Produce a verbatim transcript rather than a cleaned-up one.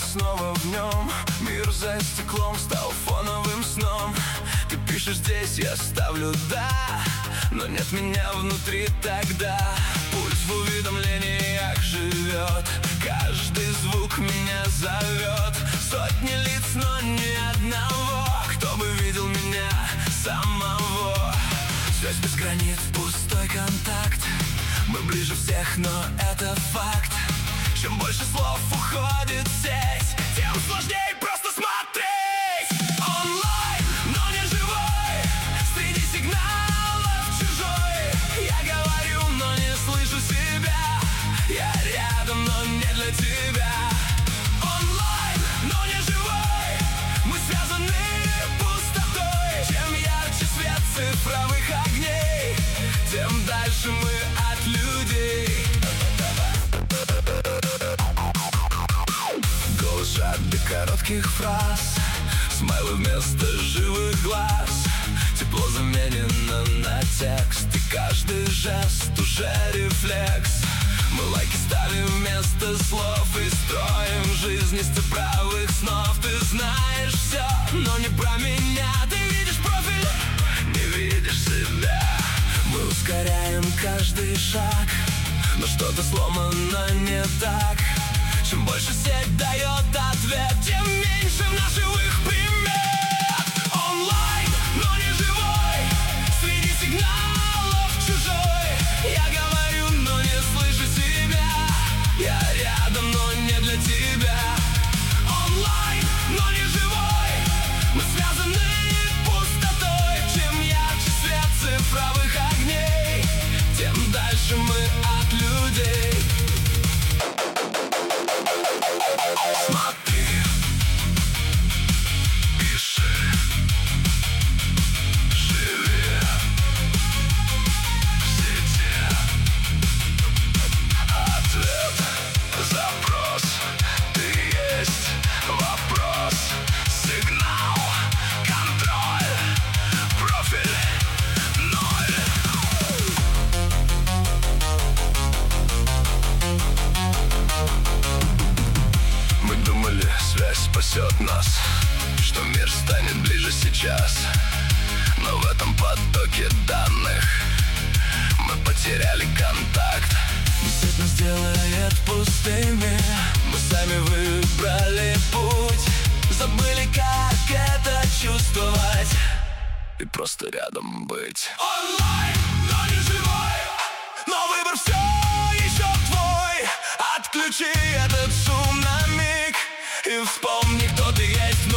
снова в нем. Мир за стеклом стал фоновым сном. Ты пишешь здесь, я ставлю да, но нет меня внутри тогда. Пульс в уведомлениях живет, каждый звук меня зовет. Сотни лиц, но ни одного, кто бы видел меня самого. Связь без границ, пустой контакт. Мы ближе всех, но это факт. Чем больше слов уходит в сеть, тем сложнее просто смотреть. Онлайн, но не живой, среди сигналов чужой. Я говорю, но не слышу себя. Я рядом, но не для тебя. Онлайн, но не живой, мы связаны пустотой. Чем ярче свет цифровых огней, тем дальше мы от людей. Голос до коротких фраз, смайлы вместо живых глаз. Тепло заменено на текст, и каждый жест уже рефлекс. Мы лайки ставим вместо слов и строим жизнь из цифровых снов. Ты знаешь все, но не про меня. Ты видишь профиль, не видишь себя. Мы ускоряем каждый шаг, но что-то сломано не так. Чем больше сеть дает ответ, тем меньше в нас живых примет. Онлайн, но не живой, среди сигналов чужой. Я говорю, но не слышу себя. Я рядом, но не для тебя. Онлайн, но не живой, мы связаны пустотой. Чем ярче свет цифровых огней, тем дальше мы от людей. Смотри, пиши, живи в сети. Ответ, запрос, ты есть вопрос. Сигнал, контроль, профиль ноль. Мы думали, связь спасет нас, что мир станет ближе сейчас. Но в этом потоке данных мы потеряли контакт. Сеть нас делает пустыми, мы сами выбрали путь. Забыли, как это чувствовать и просто рядом быть. Онлайн, но не живой, но выбор все еще твой. Отключи этот шум на миг и вспомни, кто ты есть.